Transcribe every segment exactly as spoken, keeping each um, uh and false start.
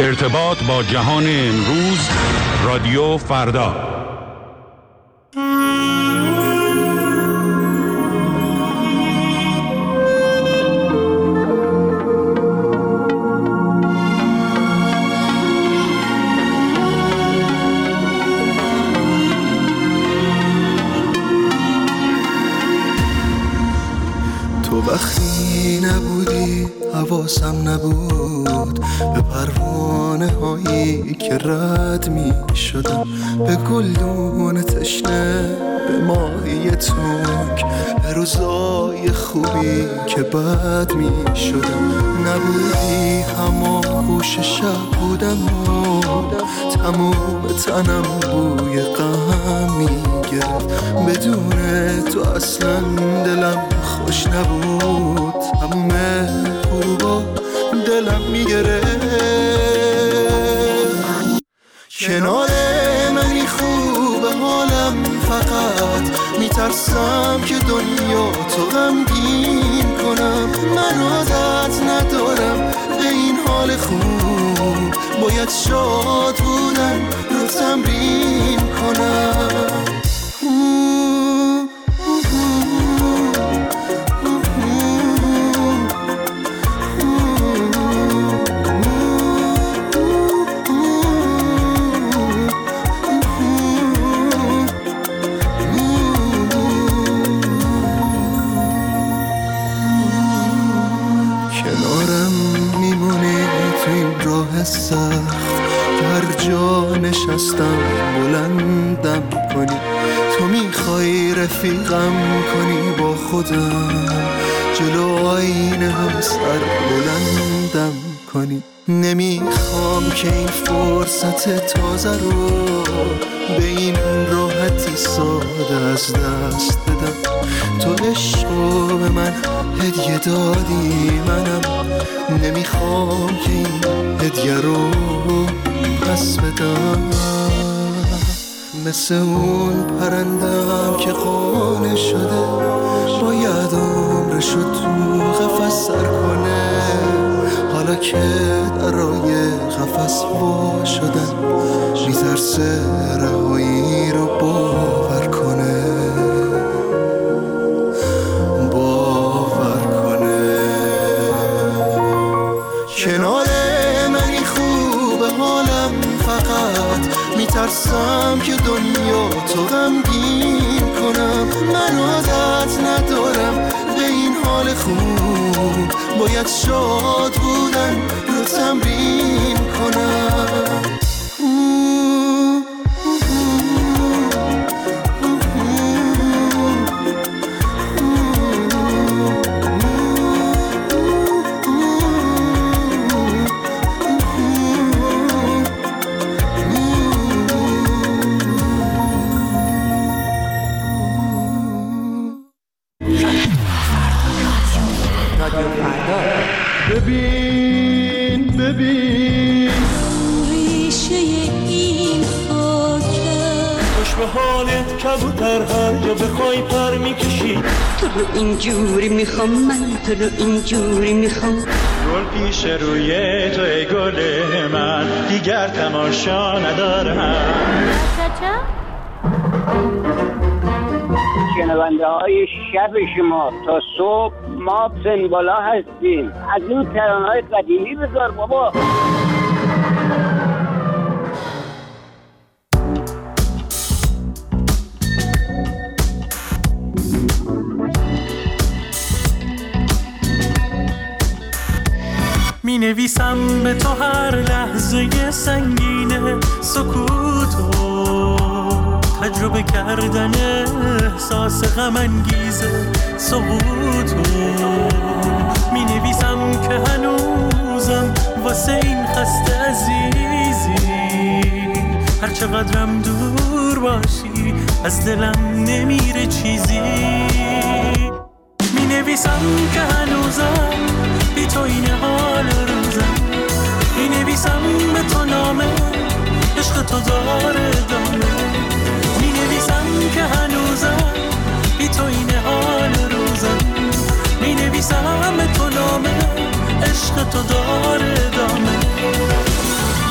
ارتباط با جهان امروز، رادیو فردا. تو وقتی نبودی حواسم نبود به پروانه هایی که رد می شدم، به گلدون تشنه، به ماهی تنگ، به روزای خوبی که بد می شدم. نبودی هما گوش شب بودم و تموم تنم بوی غم می گرفت. بدون تو اصلا دلم خوش نبود، تموم غروبا دلم میگرفت. کنار منی خوب حالم، فقط میترسم که دنیا تو غمگین کنم. من عادت ندارم به این حال خوب، باید شاد بودن رو تمرین کنم. سخت که هر جا نشستم بلندم کنی. تو میخوای رفیقم کنی با خودم، جلو آینه هم سر بلندم کنی. نمیخوام که این فرصت تازه رو به این راحتی ساده از دست بدم. تو عشقو به من هدیه دادی، منم نمیخوام که این هدیه رو پس بدم. مثل اون پرندم که قانع شده، باید عمرشو تو قفس سر کنه. حالا که درای قفس وا شدن، میترسه رهایی رو باور کنه. کنار منی خوب حالم، فقط میترسم که دنیا تو غمگین کنم. من عادت ندارم به این حال خوب، باید شاد بودن رو تمرین کنم. ببین ببین ریشه این خاکه، خوش به حالت کبوتر، هر جا بخوای پر میکشی. تو رو اینجوری میخوام، من تو رو اینجوری میخوام. گل پیش روی تو ای گل من، دیگر تماشا ندارم. شنونده های شب شما تا صبح ما سنبالا هستیم. از این ترانه های قدیمی بذار بابا. می نویسم به تو هر لحظه سنگینه، سکوتو تجربه کردن احساس غم انگیزه، سقوطو می نویسم که هنوزم واسه این خسته عزیزی. هر چقدرم دور باشی از دلم نمیره چیزی. می نویسم که هنوزم بی تو این حال روزم. می نویسم به تو نامه عشق تو داره دامه. می نویسم که هنوزم بی تو این حال روزم. می نویسم به تو نامه عشق تو داره دامه.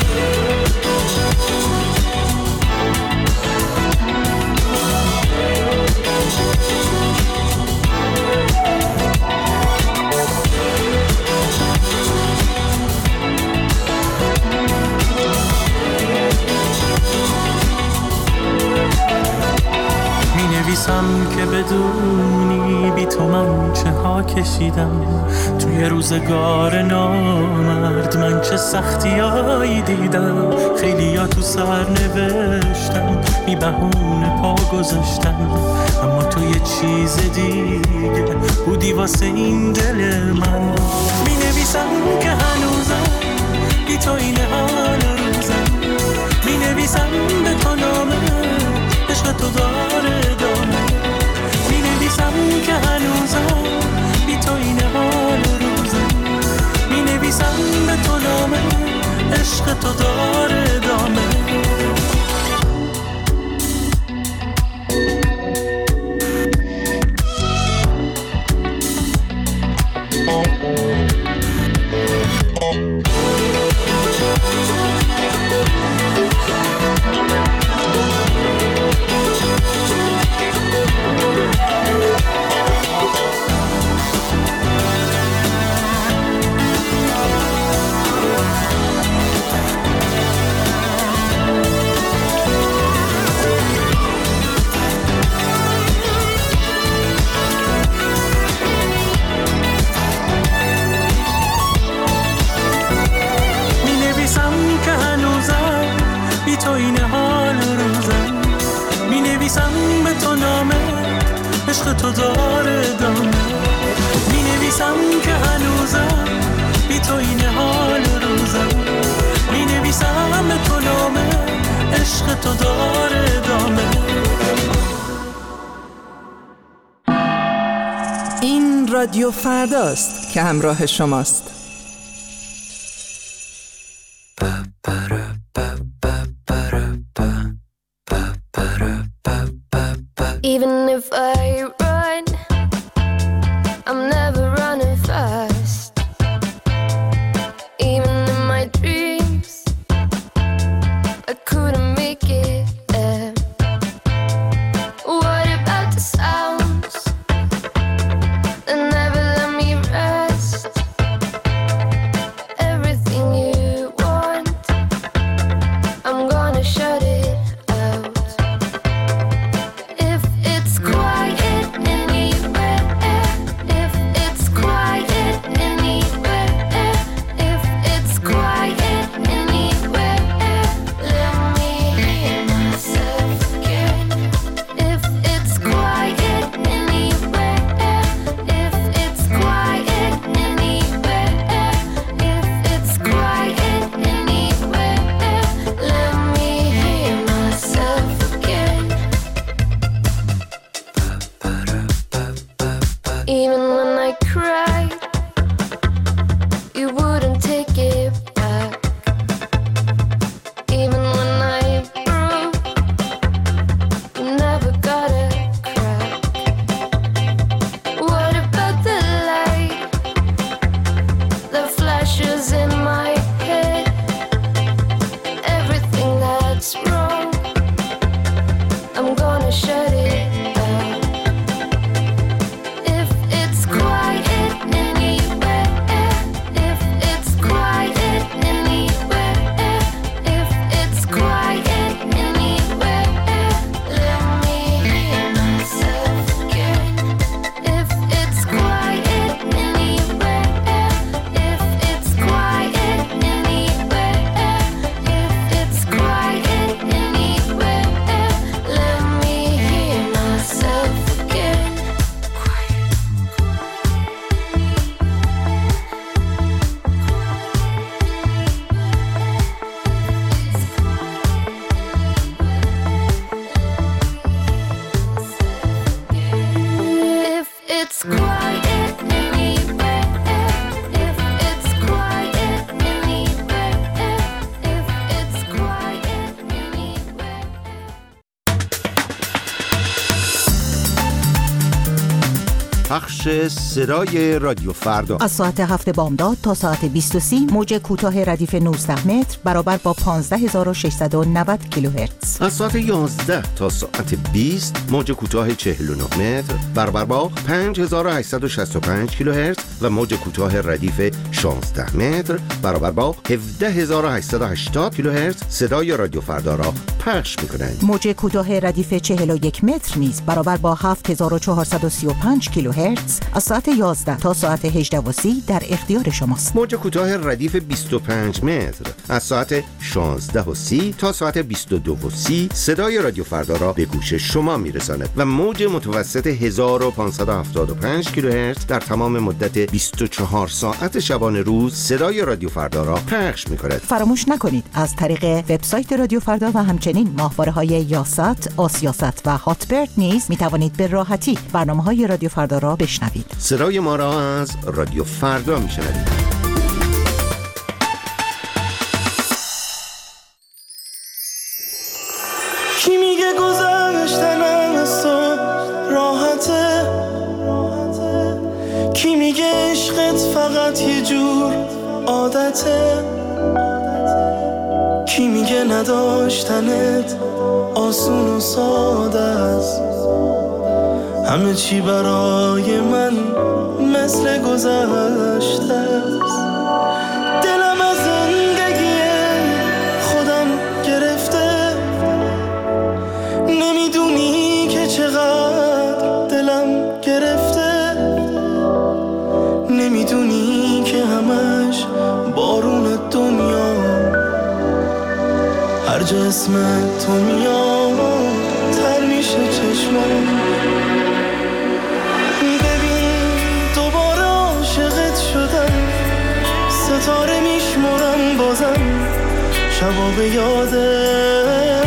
ها کشیدم توی روزگار نامرد. من چه سختیایی دیدم، خیلی ها تو سر نوشتم، بی بهونه پا گذاشتم، اما تو یه چیز دیگه بودی واسه این دل من. می نویسم که هنوزم بی تو این حال روزم، می نویسم به تو نامه عشق تو داره دامه، می نویسم که هنوزم بی تو این حال روزم، می نویسم به تو نامه عشق تو داره دامه. تو این حال روزم، می نویسم به تو نامه عشق تو داره دامه، می نویسم که هنوزم بی تو این حال روزم، می نویسم به تو نامه عشق تو داره دامه. این رادیو فرداست که همراه شماست. Even if I run, I'm never running fast. Even in my dreams, I couldn't make it there. What about the sounds that never let me rest? Everything you want, I'm gonna shut it. Even when I cried, you wouldn't take it back. Even when I broke, you never got a crack. What about the light that flashes in my head? Everything that's wrong, I'm gonna shut it down. پخش صدای رادیو فردا از ساعت هفت بامداد تا ساعت بیست و سی موج کوتاه ردیف نوزده متر برابر با پانزده هزار و ششصد و نود کیلوهرتز. از ساعت یازده تا ساعت بیست موج کوتاه چهل و نه متر برابر با پنج هزار و هشتصد و شصت و پنج کیلوهرتز و موج کوتاه ردیف شانزده متر برابر با هفده هزار و هشتصد و هشتاد کیلوهرتز صدای رادیو فردا را پخش می‌کنند. موج کوتاه ردیف چهل و یک متر نیز برابر با هفت هزار و چهارصد و سی و پنج کیلوهرتز کیلوهرتز از ساعت یازده تا ساعت هجده و سی در اختیار شماست. موج کوتاه ردیف بیست و پنج متر از ساعت شانزده و سی تا ساعت بیست و دو و سی صدای رادیو فردا را به گوش شما میرساند و موج متوسط هزار و پانصد و هفتاد و پنج کیلوهرتز در تمام مدت بیست و چهار ساعت شبانه روز صدای رادیو فردا را پخش می‌کند. فراموش نکنید از طریق وبسایت رادیو فردا و همچنین ماهواره‌های یاست، آسیاست و هاتبرد نیز می‌توانید به راحتی برنامه‌های رادیو فردا را بشنوید. صدای ما را از رادیو فردا می‌شنوید. کی میگه گذشتن از تو راحته؟ کی میگه عشقت فقط یه جور عادته؟ کی میگه نداشتنت آسون و ساده است؟ همه چی برای من مثل گذشته است. دلم از زندگی خودم گرفته، نمیدونی که چقدر دلم گرفته، نمیدونی که همش بارون دنیا هر جا اسم تو میاد تر میشه چشمم. ببین دوباره عاشقت شدم، ستاره میشمرم بازم شبا به یادت.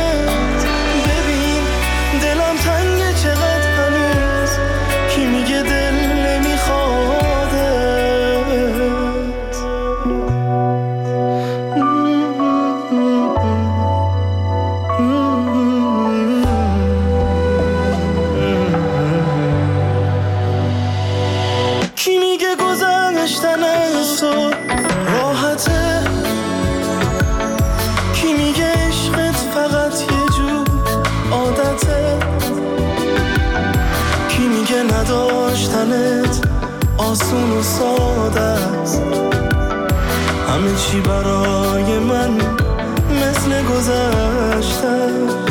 ببین دلم تنگه چقدر هنوز، کی میگه دل نمیخوادت؟ کی میگه گذشتن از تو راحته؟ کی میگه عشقت فقط یه جور عادته؟ کی میگه نداشتنت آسون و ساده است؟ همه چی برای من مثل گذشته.